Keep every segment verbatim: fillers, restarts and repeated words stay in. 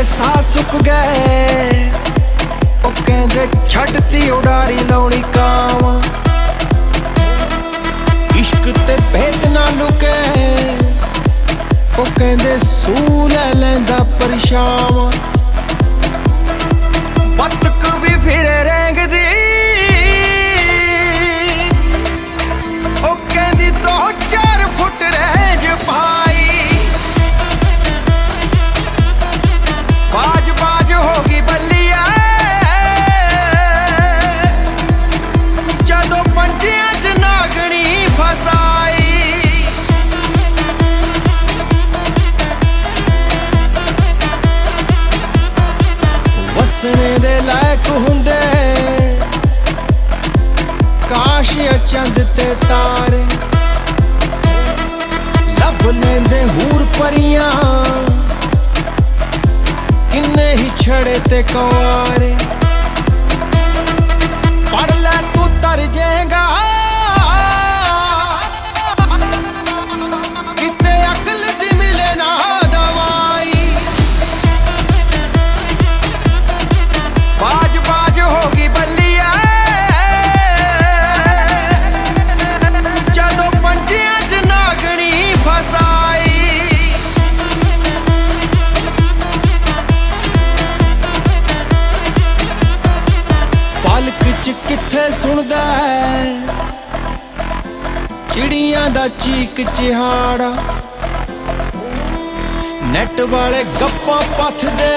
ਦੇ ਸਾਹ ਸੁੱਕ ਗਏ। ਉਹ ਕਹਿੰਦੇ ਛੱਡਤੀ ਉਡਾਰੀ ਲਾਉਣੀ ਕਾਵਾਂ। ਇਸ਼ਕ ਤੇ ਭੇਤ ਨਾ ਲੁਕੇ, ਉਹ ਕਹਿੰਦੇ ਸੂ ਲੈ ਲੈਂਦਾ ਪਰਛਾਵਾਂ। ਬੱਤਕ ਵੀ ਫਿਰੇ ਰੇਂਗਦੀ, ਉਹ ਕਹਿੰਦੀ ਦੋ ਚਾਰ ਫੁੱਟ ਰੇਂਜ ਭਾਈ। ਬਾਜ ਬਾਜ ਹੋ ਗਈ ਬੱਲੀਆ ਜਦੋਂ ਪੰਜਿਆਂ ਚ ਨਾਗਣੀ ਫਸਾਈ। ਵਸਣੇ ਦੇ ਲਾਇਕ ਹੁੰਦੇ ਕਾਸ਼ ਚੰਦ ਤੇ ਤਾਰੇ। ਲੱਭ ਲੈਂਦੇ ਹੂਰ ਪਰੀਆਂ ਕਿੰਨੇ ਹੀ ਛੜੇ ਤੇ ਕੁਆਰੇ। ਪੜ ਲੈ ਤੂੰ ਤਰ ਜਾਏਗਾ, ਕਿਤੇ ਅਕਲ ਦੀ ਮਿਲੇ ਨਾ ਦਵਾਈ। ਬਾਜ ਬਾਜ ਹੋ ਗਈ ਬੱਲੀਆ ਜਦੋਂ ਪੰਜਿਆਂ ਚ ਨਾਗਣੀ ਫਸਾਈ। ਫਲਕ ਚ ਕਿੱਥੇ ਸੁਣਦਾ ਹੈ ਚਿੜੀਆਂ ਦਾ ਚੀਕ ਚਿਹਾੜਾ। ਨੈਟ ਵਾਲੇ ਗੱਪਾਂ ਪੱਥਦੇ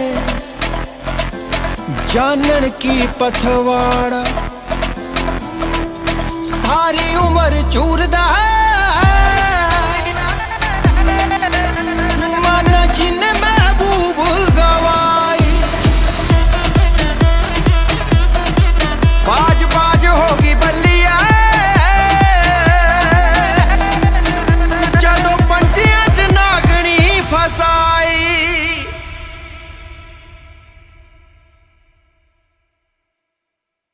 ਜਾਣਨ ਕੀ ਪਥਵਾੜਾ। ਸਾਰੀ ਉਮਰ ਝੂਰਦਾ ਹੈ